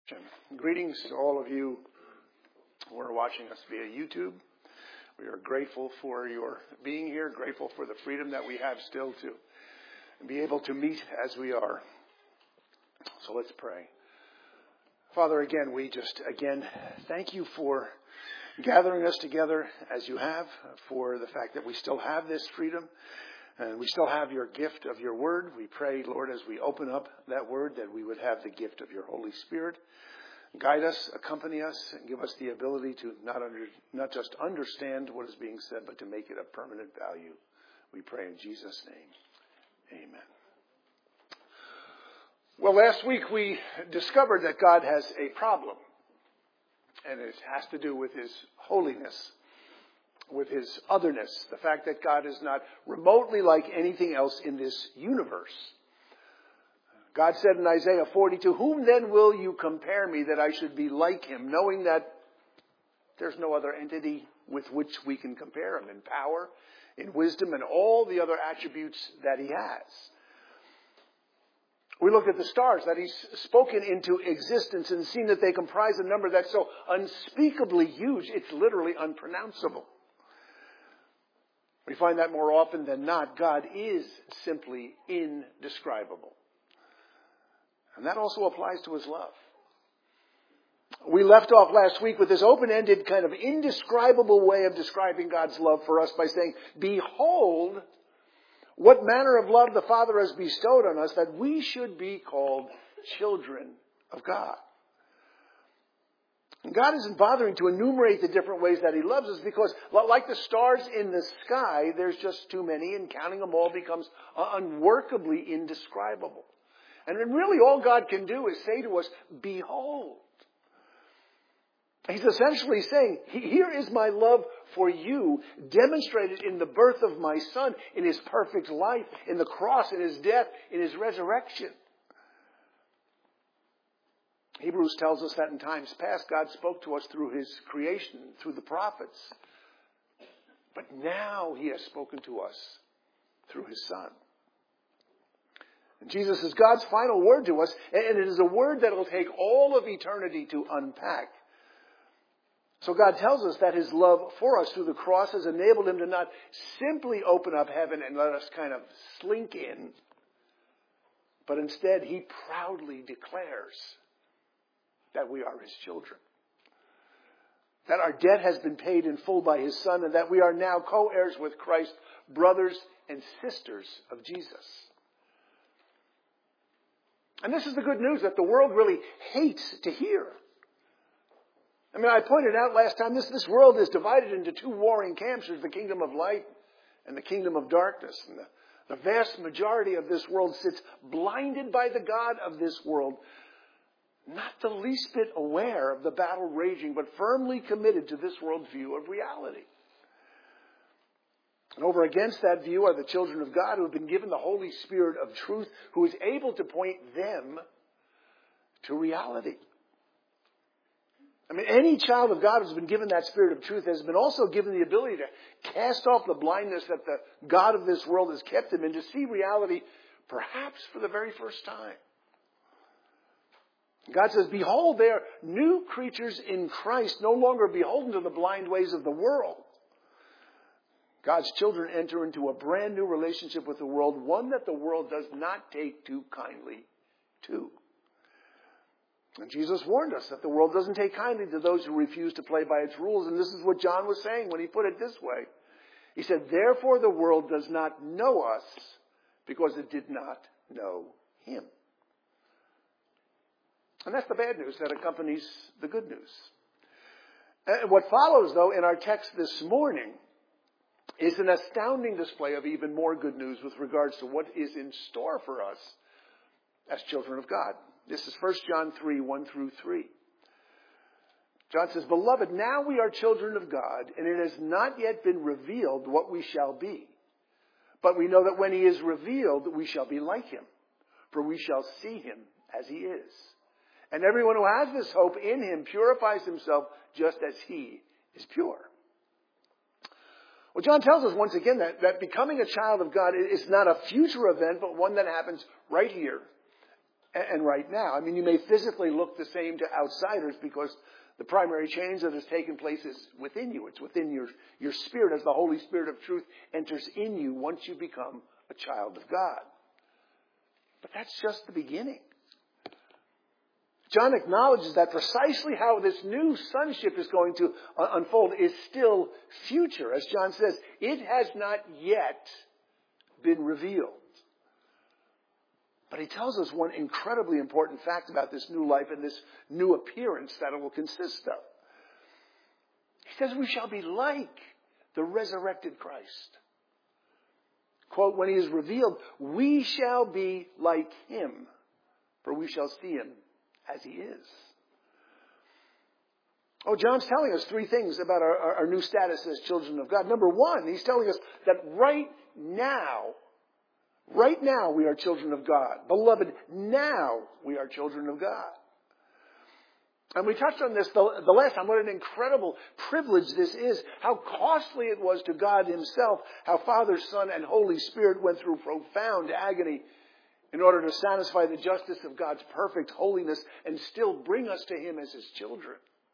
Greetings to all of you who are watching us via YouTube. We are grateful for your being here, grateful for the freedom that we have still to be able to meet as we are. So let's pray. Father, again, we just thank you for gathering us together as you have, for the fact that we still have this freedom and we still have your gift of your word. We pray, Lord, as we open up that word, that we would have the gift of your Holy Spirit. Guide us, accompany us, and give us the ability to not just understand what is being said, but to make it of permanent value. We pray in Jesus' name. Amen. Well, last week we discovered that God has a problem, and it has to do with his holiness, with his otherness, the fact that God is not remotely like anything else in this universe. God said in Isaiah 42, "Whom then will you compare me that I should be like him?" Knowing that there's no other entity with which we can compare him in power, in wisdom, and all the other attributes that he has. We looked at the stars that he's spoken into existence and seen that they comprise a number that's so unspeakably huge, it's literally unpronounceable. We find that more often than not, God is simply indescribable. And that also applies to his love. We left off last week with this open-ended kind of indescribable way of describing God's love for us by saying, "Behold, what manner of love the Father has bestowed on us, that we should be called children of God." And God isn't bothering to enumerate the different ways that he loves us because, like the stars in the sky, there's just too many, and counting them all becomes unworkably indescribable. And then really all God can do is say to us, "Behold." He's essentially saying, here is my love for you, demonstrated in the birth of my Son, in his perfect life, in the cross, in his death, in his resurrection. Hebrews tells us that in times past, God spoke to us through his creation, through the prophets. But now he has spoken to us through his Son. And Jesus is God's final word to us, and it is a word that will take all of eternity to unpack. So God tells us that his love for us through the cross has enabled him to not simply open up heaven and let us kind of slink in, but instead he proudly declares that we are his children. That our debt has been paid in full by his Son, and that we are now co-heirs with Christ, brothers and sisters of Jesus. And this is the good news that the world really hates to hear. I mean, I pointed out last time, this world is divided into two warring camps. There's the kingdom of light and the kingdom of darkness. And the vast majority of this world sits blinded by the God of this world, not the least bit aware of the battle raging, but firmly committed to this world's view of reality. And over against that view are the children of God who have been given the Holy Spirit of truth, who is able to point them to reality. I mean, any child of God who's been given that Spirit of truth has been also given the ability to cast off the blindness that the God of this world has kept them in, to see reality perhaps for the very first time. God says, "Behold, they are new creatures in Christ, no longer beholden to the blind ways of the world." God's children enter into a brand new relationship with the world, one that the world does not take too kindly to. And Jesus warned us that the world doesn't take kindly to those who refuse to play by its rules. And this is what John was saying when he put it this way. He said, "Therefore the world does not know us because it did not know him." And that's the bad news that accompanies the good news. And what follows, though, in our text this morning is an astounding display of even more good news with regards to what is in store for us as children of God. This is 1 John 3, 1 through 3. John says, "Beloved, now we are children of God, and it has not yet been revealed what we shall be. But we know that when he is revealed, we shall be like him, for we shall see him as he is. And everyone who has this hope in him purifies himself just as he is pure." Well, John tells us once again that becoming a child of God is not a future event, but one that happens right here and right now. I mean, you may physically look the same to outsiders because the primary change that has taken place is within you. It's within your spirit as the Holy Spirit of truth enters in you once you become a child of God. But that's just the beginning. John acknowledges that precisely how this new sonship is going to unfold is still future. As John says, it has not yet been revealed. But he tells us one incredibly important fact about this new life and this new appearance that it will consist of. He says we shall be like the resurrected Christ. Quote, when he is revealed, we shall be like him, for we shall see him as he is. Oh, John's telling us three things about our new status as children of God. Number one, he's telling us that right now we are children of God. Beloved, now we are children of God. And we touched on this the last time, what an incredible privilege this is, how costly it was to God himself, how Father, Son, and Holy Spirit went through profound agony in order to satisfy the justice of God's perfect holiness and still bring us to him as his children.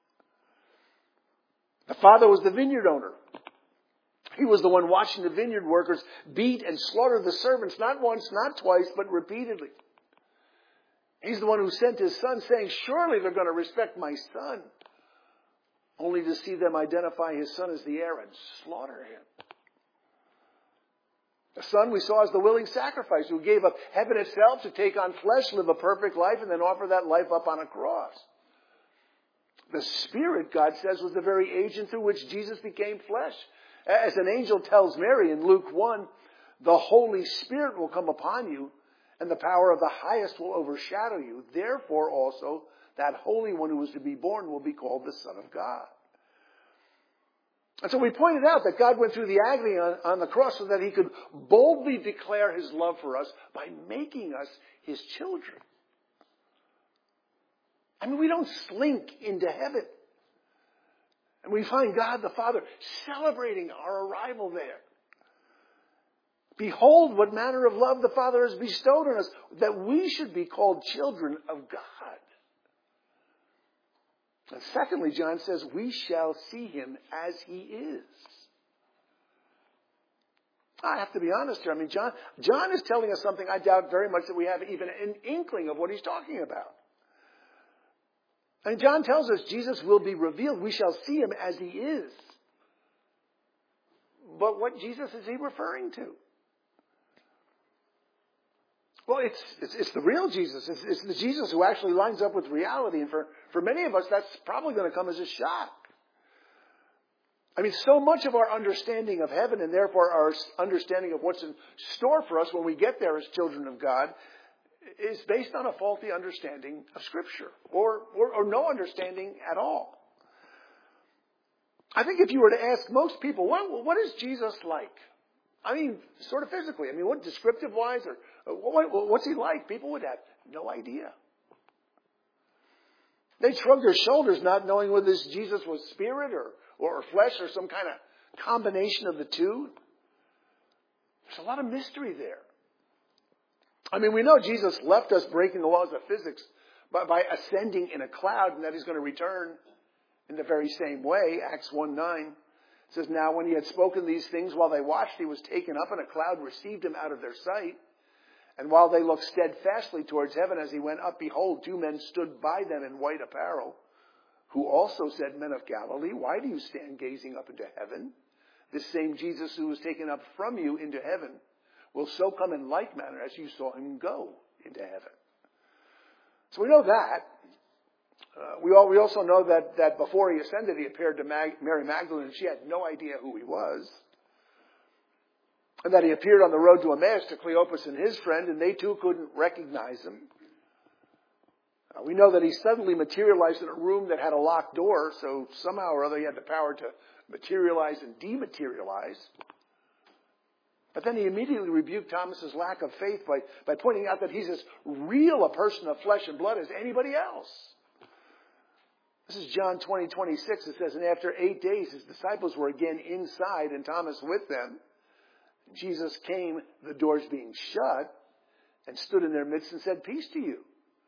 The Father was the vineyard owner. He was the one watching the vineyard workers beat and slaughter the servants, not once, not twice, but repeatedly. He's the one who sent his Son, saying, surely they're going to respect my Son, only to see them identify his Son as the heir and slaughter him. The Son we saw as the willing sacrifice who gave up heaven itself to take on flesh, live a perfect life, and then offer that life up on a cross. The Spirit, God says, was the very agent through which Jesus became flesh. As an angel tells Mary in Luke 1, the Holy Spirit will come upon you, and the power of the highest will overshadow you. Therefore also, that Holy One who is to be born will be called the Son of God. And so we pointed out that God went through the agony on the cross so that he could boldly declare his love for us by making us his children. I mean, we don't slink into heaven. And we find God the Father celebrating our arrival there. Behold what manner of love the Father has bestowed on us, that we should be called children of God. And secondly, John says, we shall see him as he is. I have to be honest here. I mean, John is telling us something I doubt very much that we have even an inkling of what he's talking about. And John tells us Jesus will be revealed. We shall see him as he is. But what Jesus is he referring to? Well, it's the real Jesus. It's the Jesus who actually lines up with reality. And for many of us, that's probably going to come as a shock. I mean, so much of our understanding of heaven and therefore our understanding of what's in store for us when we get there as children of God is based on a faulty understanding of Scripture or no understanding at all. I think if you were to ask most people, what is Jesus like? I mean, sort of physically. I mean, what descriptive-wise or what's he like? People would have no idea. They'd shrug their shoulders not knowing whether this Jesus was spirit or flesh or some kind of combination of the two. There's a lot of mystery there. I mean, we know Jesus left us breaking the laws of physics by ascending in a cloud and that he's going to return in the very same way. Acts 1:9 says, now when he had spoken these things while they watched, he was taken up and a cloud received him out of their sight. And while they looked steadfastly towards heaven as he went up, behold, two men stood by them in white apparel, who also said, men of Galilee, why do you stand gazing up into heaven? This same Jesus who was taken up from you into heaven will so come in like manner as you saw him go into heaven. So we know that. We also know that before he ascended, he appeared to Mary Magdalene, and she had no idea who he was. And that he appeared on the road to Emmaus to Cleopas and his friend, and they too couldn't recognize him. We know that he suddenly materialized in a room that had a locked door, so somehow or other he had the power to materialize and dematerialize. But then he immediately rebuked Thomas's lack of faith by pointing out that he's as real a person of flesh and blood as anybody else. This is John 20:26. It says, and after 8 days his disciples were again inside and Thomas with them. Jesus came, the doors being shut, and stood in their midst and said, peace to you.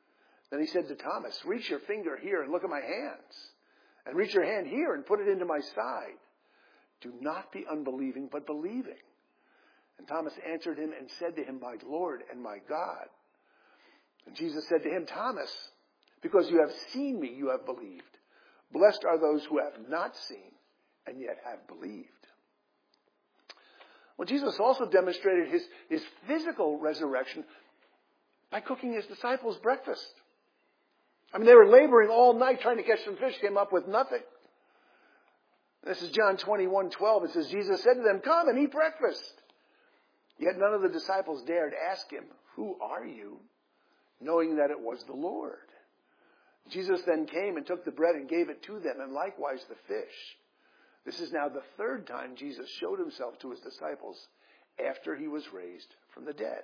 Then he said to Thomas, reach your finger here and look at my hands. And reach your hand here and put it into my side. Do not be unbelieving, but believing. And Thomas answered him and said to him, my Lord and my God. And Jesus said to him, Thomas, because you have seen me, you have believed. Blessed are those who have not seen and yet have believed. Well, Jesus also demonstrated his physical resurrection by cooking his disciples breakfast. I mean, they were laboring all night trying to catch some fish, came up with nothing. This is John 21:12. It says, Jesus said to them, come and eat breakfast. Yet none of the disciples dared ask him, who are you? Knowing that it was the Lord. Jesus then came and took the bread and gave it to them, and likewise the fish. This is now the third time Jesus showed himself to his disciples after he was raised from the dead.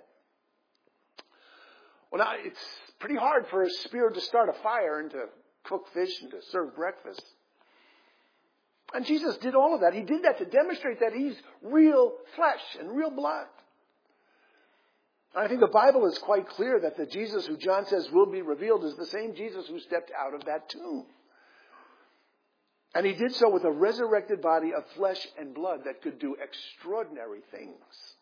Well, now, it's pretty hard for a spirit to start a fire and to cook fish and to serve breakfast. And Jesus did all of that. He did that to demonstrate that he's real flesh and real blood. I think the Bible is quite clear that the Jesus who John says will be revealed is the same Jesus who stepped out of that tomb. And he did so with a resurrected body of flesh and blood that could do extraordinary things.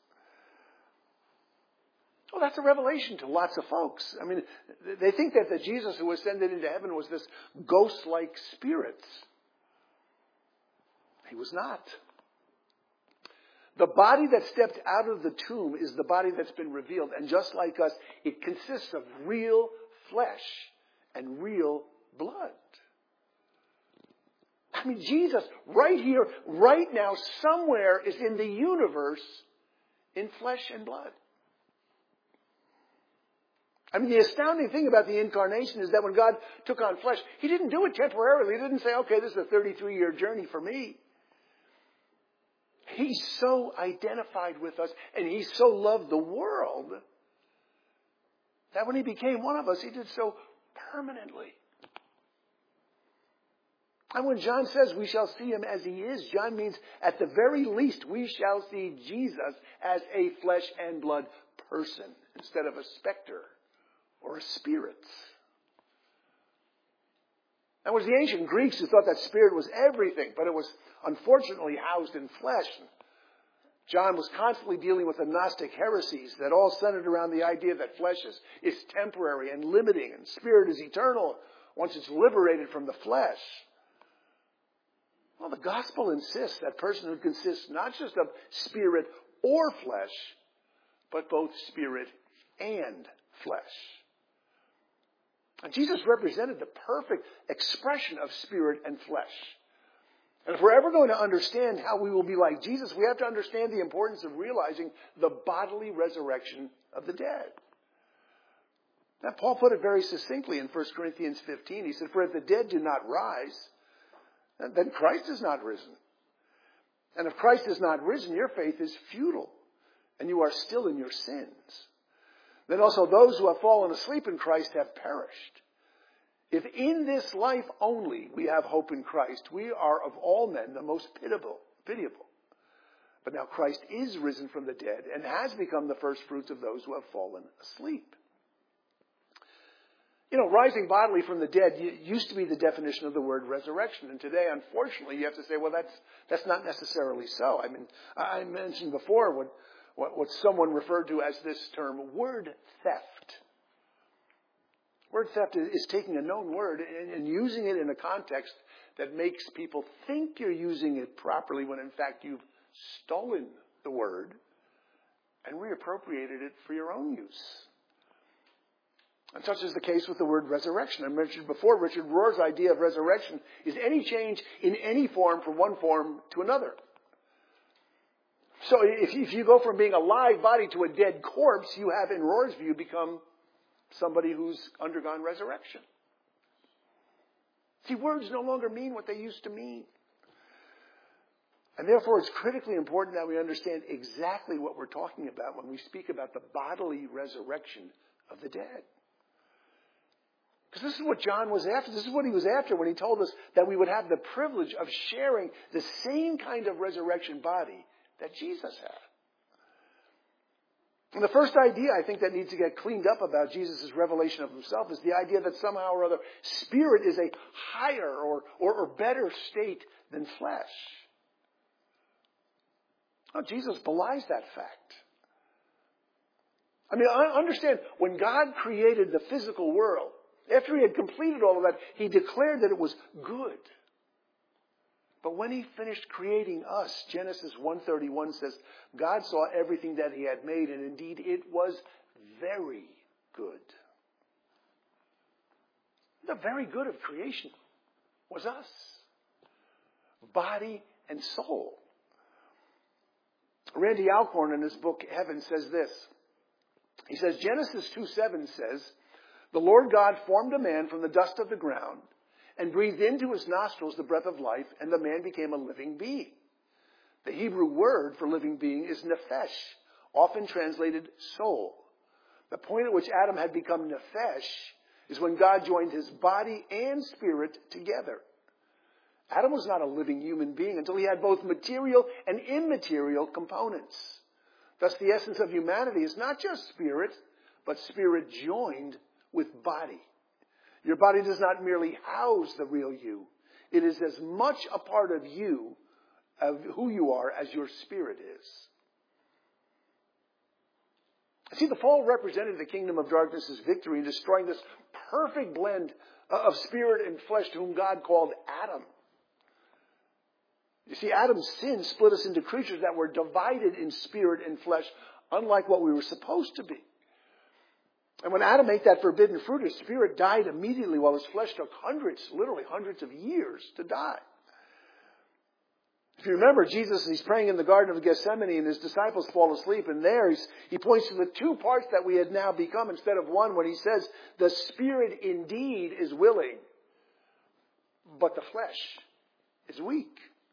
Well, that's a revelation to lots of folks. I mean, they think that the Jesus who ascended into heaven was this ghost-like spirit. He was not. The body that stepped out of the tomb is the body that's been revealed. And just like us, it consists of real flesh and real blood. I mean, Jesus, right here, right now, somewhere is in the universe in flesh and blood. I mean, the astounding thing about the incarnation is that when God took on flesh, he didn't do it temporarily. He didn't say, okay, this is a 33-year journey for me. He so identified with us and he so loved the world that when he became one of us, he did so permanently. And when John says we shall see him as he is, John means at the very least we shall see Jesus as a flesh and blood person instead of a specter or a spirit. That was the ancient Greeks who thought that spirit was everything, but it was unfortunately housed in flesh. John was constantly dealing with the Gnostic heresies that all centered around the idea that flesh is temporary and limiting and spirit is eternal once it's liberated from the flesh. Well, the gospel insists that personhood consists not just of spirit or flesh, but both spirit and flesh. And Jesus represented the perfect expression of spirit and flesh. And if we're ever going to understand how we will be like Jesus, we have to understand the importance of realizing the bodily resurrection of the dead. Now, Paul put it very succinctly in 1 Corinthians 15. He said, for if the dead do not rise, then Christ is not risen. And if Christ is not risen, your faith is futile, and you are still in your sins. Then also those who have fallen asleep in Christ have perished. If in this life only we have hope in Christ, we are of all men the most pitiable. But now Christ is risen from the dead and has become the first fruits of those who have fallen asleep. You know, rising bodily from the dead used to be the definition of the word resurrection. And today, unfortunately, you have to say, well, that's not necessarily so. I mean, I mentioned before what someone referred to as this term, word theft. Word theft is taking a known word and using it in a context that makes people think you're using it properly when in fact you've stolen the word and reappropriated it for your own use. And such is the case with the word resurrection. I mentioned before, Richard Rohr's idea of resurrection is any change in any form from one form to another. So if you go from being a live body to a dead corpse, you have, in Rohr's view, become somebody who's undergone resurrection. See, words no longer mean what they used to mean. And therefore, it's critically important that we understand exactly what we're talking about when we speak about the bodily resurrection of the dead. Because this is what John was after. This is what he was after when he told us that we would have the privilege of sharing the same kind of resurrection body that Jesus had. And the first idea I think that needs to get cleaned up about Jesus' revelation of himself is the idea that somehow or other spirit is a higher or better state than flesh. Now, Jesus belies that fact. I mean, I understand when God created the physical world, after he had completed all of that, he declared that it was good. But when he finished creating us, Genesis 1:31 says, God saw everything that he had made, and indeed it was very good. The very good of creation was us. Body and soul. Randy Alcorn in his book Heaven says this. He says, Genesis 2:7 says, the Lord God formed a man from the dust of the ground and breathed into his nostrils the breath of life, and the man became a living being. The Hebrew word for living being is nephesh, often translated soul. The point at which Adam had become nephesh is when God joined his body and spirit together. Adam was not a living human being until he had both material and immaterial components. Thus, the essence of humanity is not just spirit, but spirit joined with body. Your body does not merely house the real you. It is as much a part of you, of who you are, as your spirit is. See, the fall represented the kingdom of darkness' victory in destroying this perfect blend of spirit and flesh to whom God called Adam. You see, Adam's sin split us into creatures that were divided in spirit and flesh, unlike what we were supposed to be. And when Adam ate that forbidden fruit, his spirit died immediately while his flesh took literally hundreds of years to die. If you remember, Jesus, he's praying in the Garden of Gethsemane and his disciples fall asleep. And there he points to the two parts that we had now become instead of one when he says, the spirit indeed is willing, but the flesh is weak.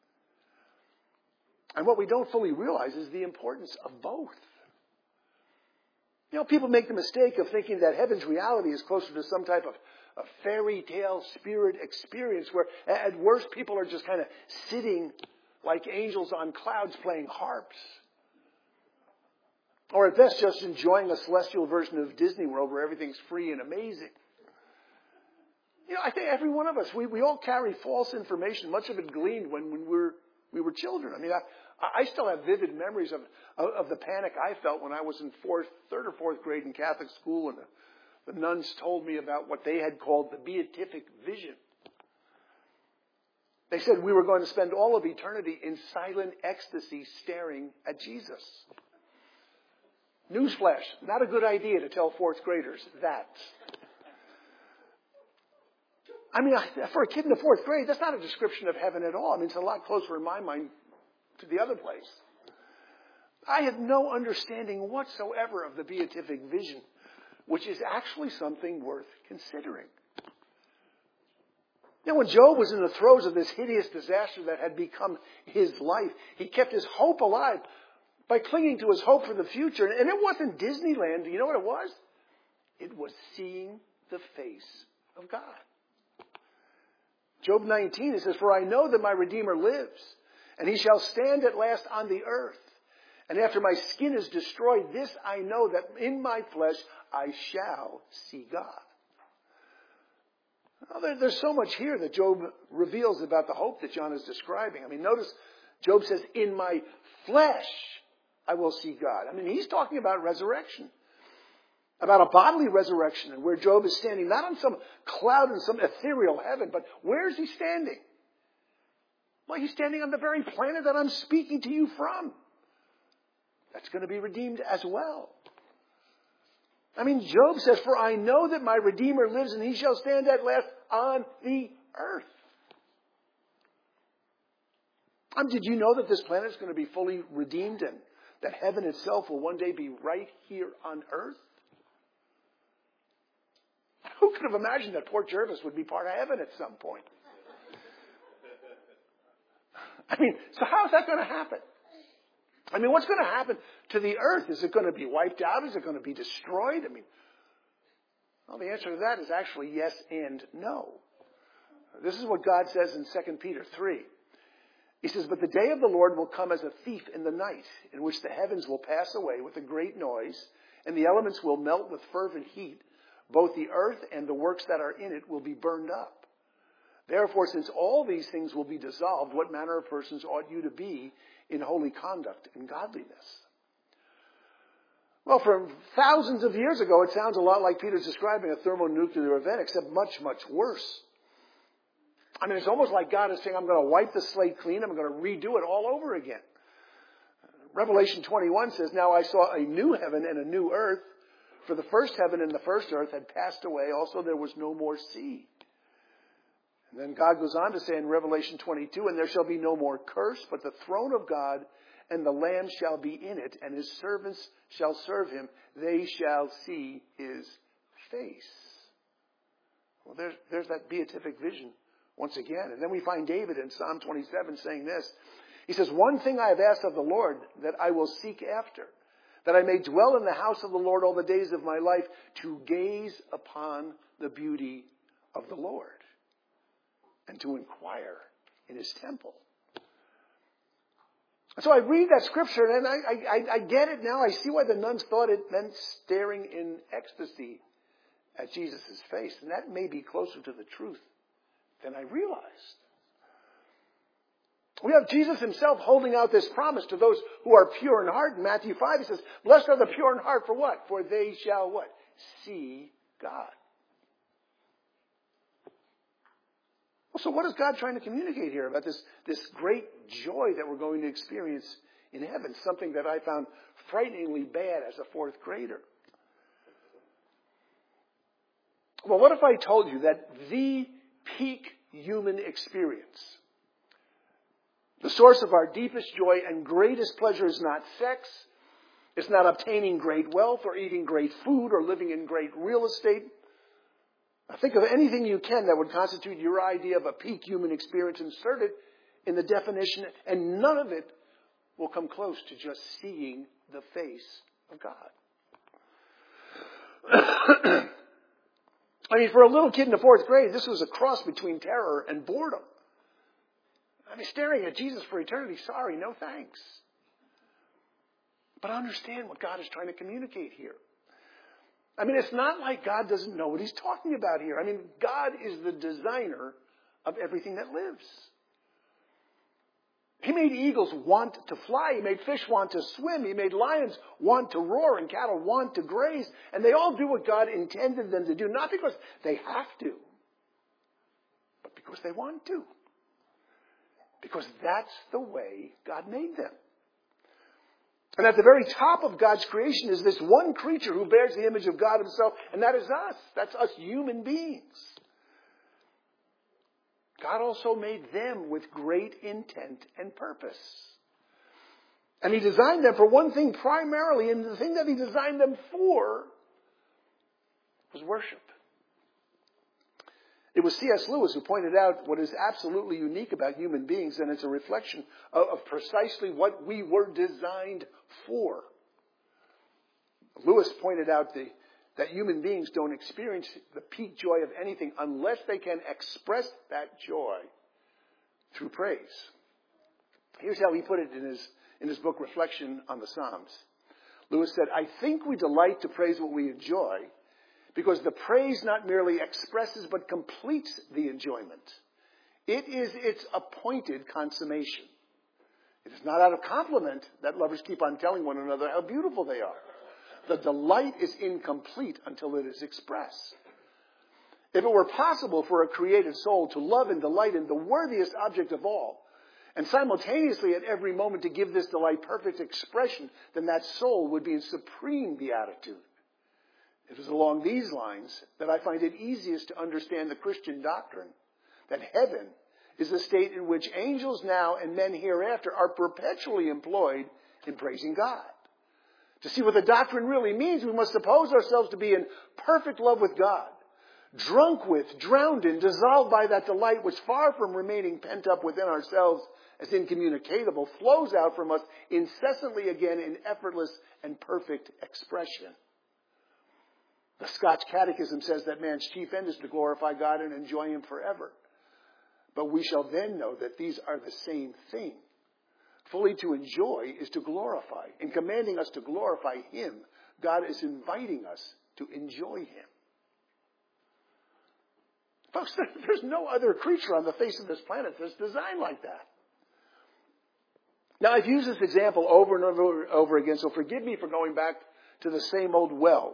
And what we don't fully realize is the importance of both. You know, people make the mistake of thinking that heaven's reality is closer to some type of a fairy tale spirit experience where at worst people are just kind of sitting like angels on clouds playing harps. Or at best just enjoying a celestial version of Disney World where everything's free and amazing. You know, I think every one of us, we all carry false information, much of it gleaned when we were children. I mean, I still have vivid memories of the panic I felt when I was in third or fourth grade in Catholic school, and the nuns told me about what they had called the beatific vision. They said we were going to spend all of eternity in silent ecstasy staring at Jesus. Newsflash, not a good idea to tell fourth graders that. I mean, for a kid in the fourth grade, that's not a description of heaven at all. I mean, it's a lot closer in my mind to the other place. I had no understanding whatsoever of the beatific vision, which is actually something worth considering. You know, when Job was in the throes of this hideous disaster that had become his life, he kept his hope alive by clinging to his hope for the future. And it wasn't Disneyland. You know what it was? It was seeing the face of God. Job 19, it says, for I know that my Redeemer lives, and he shall stand at last on the earth. And after my skin is destroyed, this I know, that in my flesh I shall see God. Well, there's so much here that Job reveals about the hope that John is describing. I mean, notice Job says, in my flesh I will see God. I mean, he's talking about resurrection, about a bodily resurrection, and where Job is standing, not on some cloud in some ethereal heaven, but where is he standing? Well, he's standing on the very planet that I'm speaking to you from. That's going to be redeemed as well. I mean, Job says, for I know that my Redeemer lives, and he shall stand at last on the earth. Did you know that this planet is going to be fully redeemed and that heaven itself will one day be right here on earth? Who could have imagined that Port Jervis would be part of heaven at some point? I mean, so how is that going to happen? I mean, what's going to happen to the earth? Is it going to be wiped out? Is it going to be destroyed? I mean, well, the answer to that is actually yes and no. This is what God says in 2 Peter 3. He says, but the day of the Lord will come as a thief in the night, in which the heavens will pass away with a great noise, and the elements will melt with fervent heat. Both the earth and the works that are in it will be burned up. Therefore, since all these things will be dissolved, what manner of persons ought you to be in holy conduct and godliness? Well, from thousands of years ago, it sounds a lot like Peter's describing a thermonuclear event, except much, much worse. I mean, it's almost like God is saying, I'm going to wipe the slate clean. I'm going to redo it all over again. Revelation 21 says, now I saw a new heaven and a new earth, for the first heaven and the first earth had passed away. Also, there was no more sea. And then God goes on to say in Revelation 22, and there shall be no more curse, but the throne of God and the Lamb shall be in it, and his servants shall serve him. They shall see his face. Well, there's that beatific vision once again. And then we find David in Psalm 27 saying this. He says, one thing I have asked of the Lord that I will seek after, that I may dwell in the house of the Lord all the days of my life, to gaze upon the beauty of the Lord and to inquire in his temple. So I read that scripture and I get it now. I see why the nuns thought it meant staring in ecstasy at Jesus' face. And that may be closer to the truth than I realized. We have Jesus himself holding out this promise to those who are pure in heart. In Matthew 5, he says, blessed are the pure in heart for what? For they shall what? See God. Well, so what is God trying to communicate here about this great joy that we're going to experience in heaven? Something that I found frighteningly bad as a fourth grader. Well, what if I told you that the peak human experience, the source of our deepest joy and greatest pleasure, is not sex, it's not obtaining great wealth or eating great food or living in great real estate. Now, think of anything you can that would constitute your idea of a peak human experience, insert it in the definition, and none of it will come close to just seeing the face of God. I mean, for a little kid in the fourth grade, this was a cross between terror and boredom. I mean, staring at Jesus for eternity, sorry, no thanks. But I understand what God is trying to communicate here. I mean, it's not like God doesn't know what he's talking about here. I mean, God is the designer of everything that lives. He made eagles want to fly. He made fish want to swim. He made lions want to roar and cattle want to graze. And they all do what God intended them to do, not because they have to, but because they want to. Because that's the way God made them. And at the very top of God's creation is this one creature who bears the image of God himself, and that is us. That's us human beings. God also made them with great intent and purpose. And he designed them for one thing primarily, and the thing that he designed them for was worship. It was C.S. Lewis who pointed out what is absolutely unique about human beings, and it's a reflection of precisely what we were designed for. Lewis pointed out that human beings don't experience the peak joy of anything unless they can express that joy through praise. Here's how he put it in his book, Reflection on the Psalms. Lewis said, I think we delight to praise what we enjoy, because the praise not merely expresses but completes the enjoyment. It is its appointed consummation. It is not out of compliment that lovers keep on telling one another how beautiful they are. The delight is incomplete until it is expressed. If it were possible for a created soul to love and delight in the worthiest object of all, and simultaneously at every moment to give this delight perfect expression, then that soul would be in supreme beatitude. It is along these lines that I find it easiest to understand the Christian doctrine that heaven is a state in which angels now and men hereafter are perpetually employed in praising God. To see what the doctrine really means, we must suppose ourselves to be in perfect love with God, drunk with, drowned in, dissolved by that delight which, far from remaining pent up within ourselves as incommunicable, flows out from us incessantly again in effortless and perfect expression. The Scotch Catechism says that man's chief end is to glorify God and enjoy him forever. But we shall then know that these are the same thing. Fully to enjoy is to glorify. In commanding us to glorify Him, God is inviting us to enjoy Him. Folks, there's no other creature on the face of this planet that's designed like that. Now, I've used this example over and over again, so forgive me for going back to the same old well.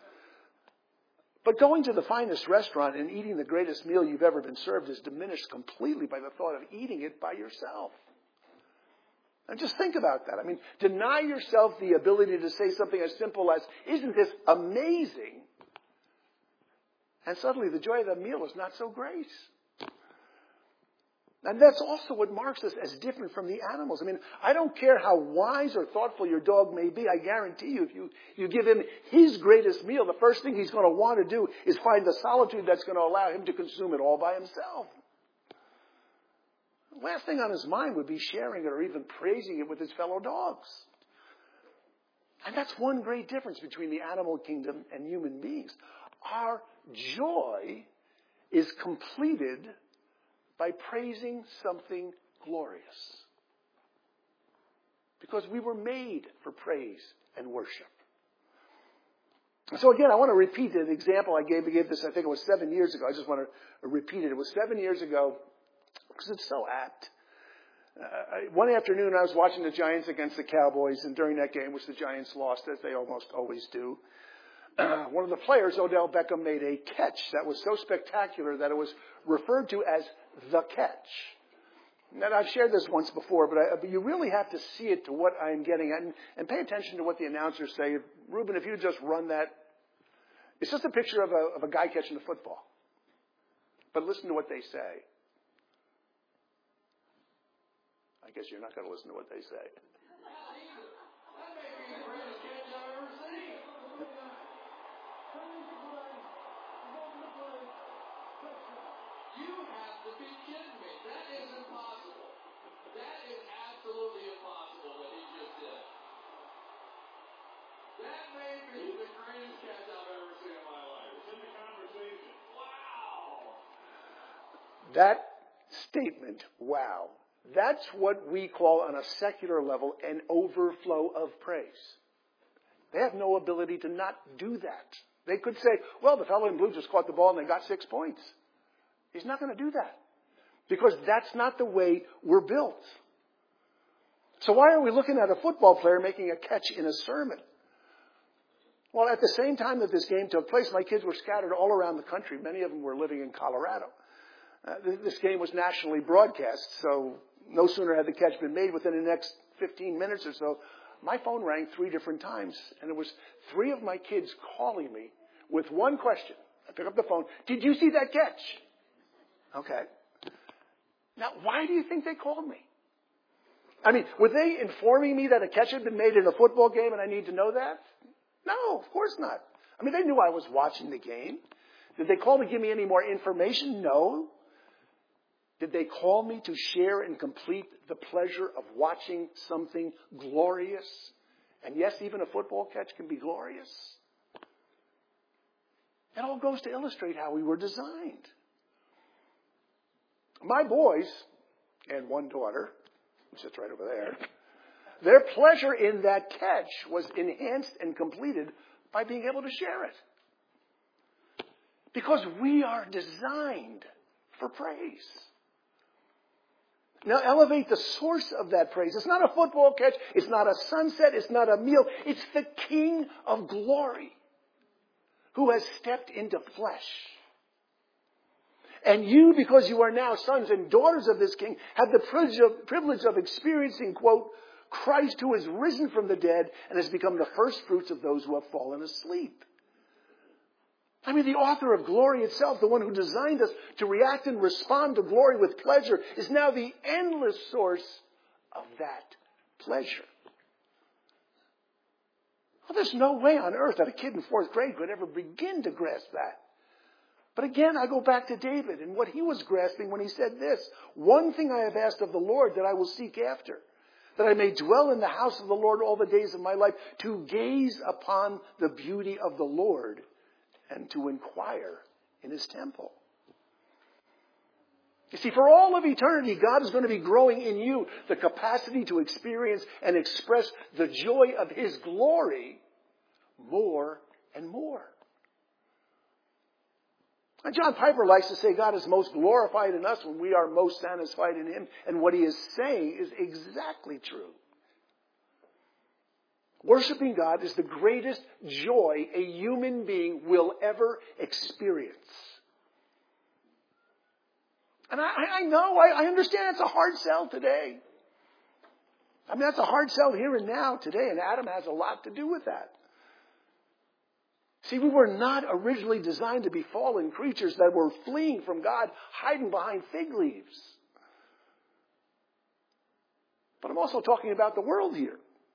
But going to the finest restaurant and eating the greatest meal you've ever been served is diminished completely by the thought of eating it by yourself. And just think about that. I mean, deny yourself the ability to say something as simple as, "Isn't this amazing?" And suddenly the joy of the meal is not so great. And that's also what marks us as different from the animals. I mean, I don't care how wise or thoughtful your dog may be. I guarantee you, if you give him his greatest meal, the first thing he's going to want to do is find the solitude that's going to allow him to consume it all by himself. The last thing on his mind would be sharing it or even praising it with his fellow dogs. And that's one great difference between the animal kingdom and human beings. Our joy is completed by praising something glorious. Because we were made for praise and worship. So again, I want to repeat the example I gave this, I think it was 7 years ago. I just want to repeat it. It was 7 years ago because it's so apt. One afternoon I was watching the Giants against the Cowboys, and during that game, which the Giants lost, as they almost always do, one of the players, Odell Beckham, made a catch that was so spectacular that it was referred to as the catch. Now, I've shared this once before, but you really have to see it to what I'm getting at, and pay attention to what the announcers say. Reuben, if you just run that, it's just a picture of a guy catching a football. But listen to what they say. I guess you're not going to listen to what they say. You have to be kidding me. That is impossible. That is absolutely impossible what he just did. That may be the greatest catch I've ever seen in my life. It's in the conversation. Wow. That statement, wow, that's what we call on a secular level an overflow of praise. They have no ability to not do that. They could say, well, the fellow in blue just caught the ball and they got 6 points. He's not going to do that because that's not the way we're built. So why are we looking at a football player making a catch in a sermon? Well, at the same time that this game took place, my kids were scattered all around the country. Many of them were living in Colorado. This game was nationally broadcast, so no sooner had the catch been made within the next 15 minutes or so, my phone rang 3 different times, and it was 3 of my kids calling me with one question. I pick up the phone. Did you see that catch? Okay. Now, why do you think they called me? I mean, were they informing me that a catch had been made in a football game and I need to know that? No, of course not. I mean, they knew I was watching the game. Did they call to give me any more information? No. Did they call me to share and complete the pleasure of watching something glorious? And yes, even a football catch can be glorious. It all goes to illustrate how we were designed. My boys, and one daughter, who sits right over there, their pleasure in that catch was enhanced and completed by being able to share it. Because we are designed for praise. Now elevate the source of that praise. It's not a football catch. It's not a sunset. It's not a meal. It's the King of glory who has stepped into flesh. And you, because you are now sons and daughters of this King, have the privilege of experiencing, quote, Christ who is risen from the dead and has become the first fruits of those who have fallen asleep. I mean, the author of glory itself, the one who designed us to react and respond to glory with pleasure, is now the endless source of that pleasure. Well, there's no way on earth that a kid in 4th grade could ever begin to grasp that. But again, I go back to David and what he was grasping when he said this: one thing I have asked of the Lord that I will seek after, that I may dwell in the house of the Lord all the days of my life, to gaze upon the beauty of the Lord and to inquire in his temple. You see, for all of eternity, God is going to be growing in you the capacity to experience and express the joy of His glory more and more. And John Piper likes to say God is most glorified in us when we are most satisfied in Him. And what he is saying is exactly true. Worshiping God is the greatest joy a human being will ever experience. And I know, I understand it's a hard sell today. I mean, that's a hard sell here and now today, and Adam has a lot to do with that. See, we were not originally designed to be fallen creatures that were fleeing from God, hiding behind fig leaves. But I'm also talking about the world here.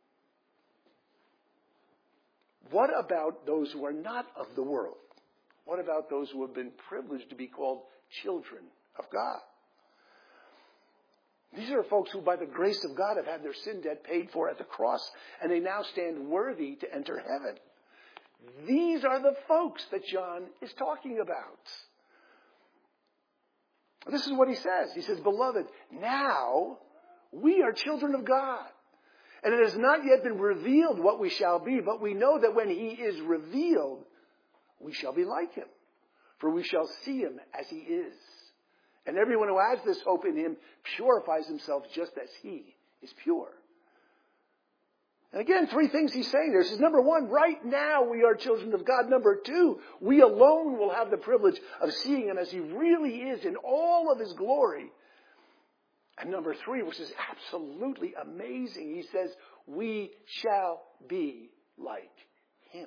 What about those who are not of the world? What about those who have been privileged to be called children of God? These are folks who, by the grace of God, have had their sin debt paid for at the cross, and they now stand worthy to enter heaven. These are the folks that John is talking about. This is what he says. He says, "Beloved, now we are children of God. And it has not yet been revealed what we shall be, but we know that when He is revealed, we shall be like Him. For we shall see Him as He is. And everyone who has this hope in Him purifies himself just as He is pure." And again, three things he's saying there. He says, number one, right now we are children of God. Number two, we alone will have the privilege of seeing Him as He really is in all of His glory. And number three, which is absolutely amazing, he says, we shall be like Him.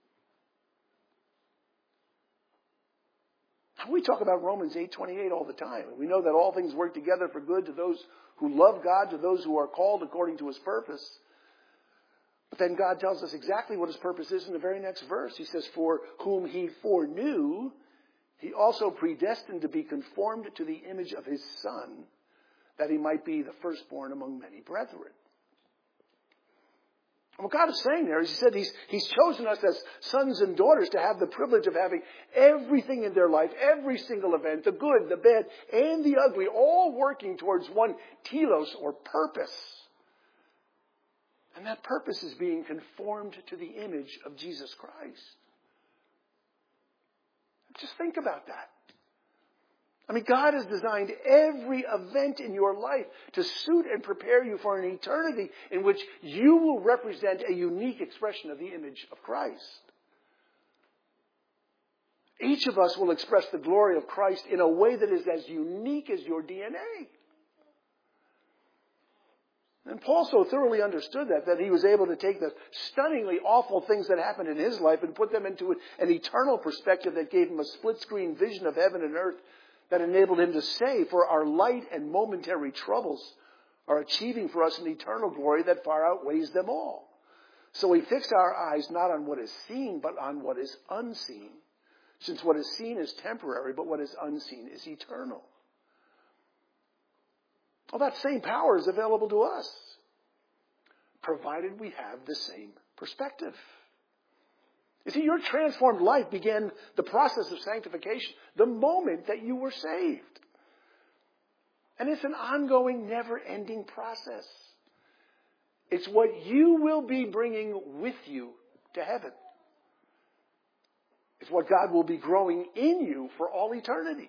We talk about Romans 8:28 all the time. We know that all things work together for good to those who love God, to those who are called according to His purpose. But then God tells us exactly what His purpose is in the very next verse. He says, "For whom He foreknew, He also predestined to be conformed to the image of His Son, that He might be the firstborn among many brethren." And what God is saying there is He said He's chosen us as sons and daughters to have the privilege of having everything in their life, every single event, the good, the bad, and the ugly, all working towards one telos or purpose. And that purpose is being conformed to the image of Jesus Christ. Just think about that. I mean, God has designed every event in your life to suit and prepare you for an eternity in which you will represent a unique expression of the image of Christ. Each of us will express the glory of Christ in a way that is as unique as your DNA. And Paul so thoroughly understood that he was able to take the stunningly awful things that happened in his life and put them into an eternal perspective that gave him a split-screen vision of heaven and earth that enabled him to say, "For our light and momentary troubles are achieving for us an eternal glory that far outweighs them all." So we fix our eyes not on what is seen, but on what is unseen. Since what is seen is temporary, but what is unseen is eternal. Well, that same power is available to us, provided we have the same perspective. You see, your transformed life began the process of sanctification the moment that you were saved. And it's an ongoing, never-ending process. It's what you will be bringing with you to heaven. It's what God will be growing in you for all eternity.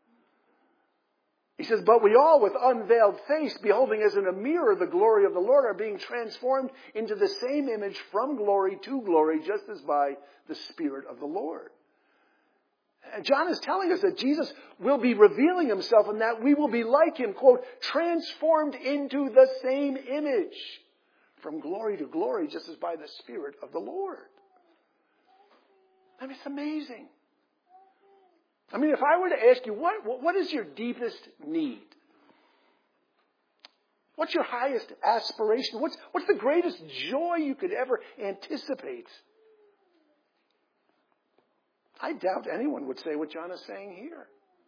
He says, "But we all with unveiled face, beholding as in a mirror the glory of the Lord, are being transformed into the same image from glory to glory, just as by the Spirit of the Lord." And John is telling us that Jesus will be revealing Himself and that we will be like Him, quote, transformed into the same image from glory to glory, just as by the Spirit of the Lord. I mean, it's amazing. I mean, if I were to ask you, what is your deepest need? What's your highest aspiration? What's the greatest joy you could ever anticipate? I doubt anyone would say what John is saying here.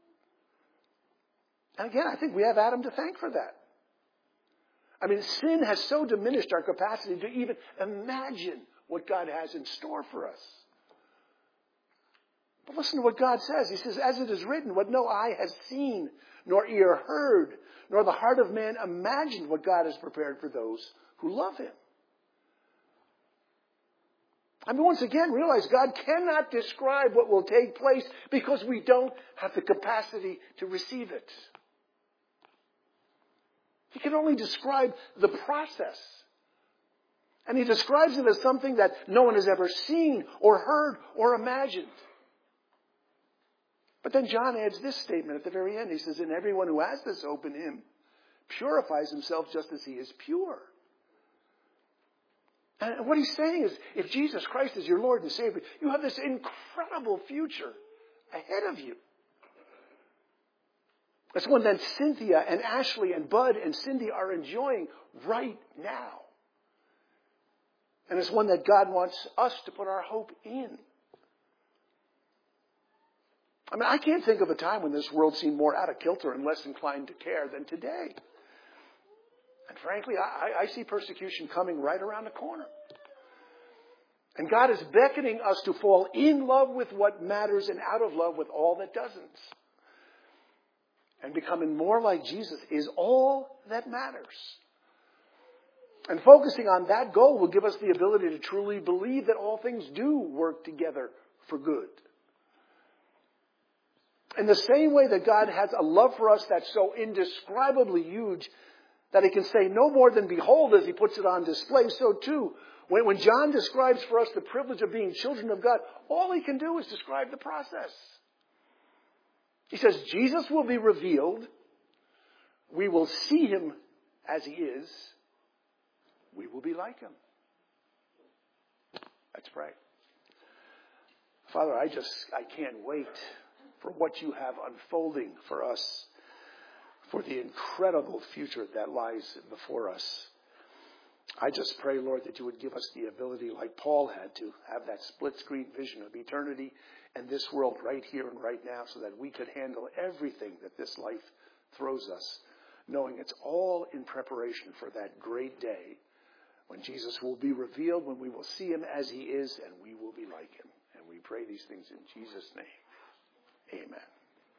And again, I think we have Adam to thank for that. I mean, sin has so diminished our capacity to even imagine what God has in store for us. But listen to what God says. He says, as it is written, what no eye has seen, nor ear heard, nor the heart of man imagined what God has prepared for those who love him. I mean, once again, realize God cannot describe what will take place because we don't have the capacity to receive it. He can only describe the process. And he describes it as something that no one has ever seen or heard or imagined. But then John adds this statement at the very end. He says, and everyone who has this hope in him purifies himself just as he is pure. And what he's saying is, if Jesus Christ is your Lord and Savior, you have this incredible future ahead of you. It's one that Cynthia and Ashley and Bud and Cindy are enjoying right now. And it's one that God wants us to put our hope in. I mean, I can't think of a time when this world seemed more out of kilter and less inclined to care than today. And frankly, I see persecution coming right around the corner. And God is beckoning us to fall in love with what matters and out of love with all that doesn't. And becoming more like Jesus is all that matters. And focusing on that goal will give us the ability to truly believe that all things do work together for good. In the same way that God has a love for us that's so indescribably huge that he can say no more than behold as he puts it on display, so too, when John describes for us the privilege of being children of God, all he can do is describe the process. He says Jesus will be revealed. We will see him as he is. We will be like him. Let's pray. Father, I can't wait for what you have unfolding for us, for the incredible future that lies before us. I just pray, Lord, that you would give us the ability, like Paul had, to have that split-screen vision of eternity and this world right here and right now, so that we could handle everything that this life throws us, knowing it's all in preparation for that great day when Jesus will be revealed, when we will see him as he is, and we will be like him. And we pray these things in Jesus' name. Amen.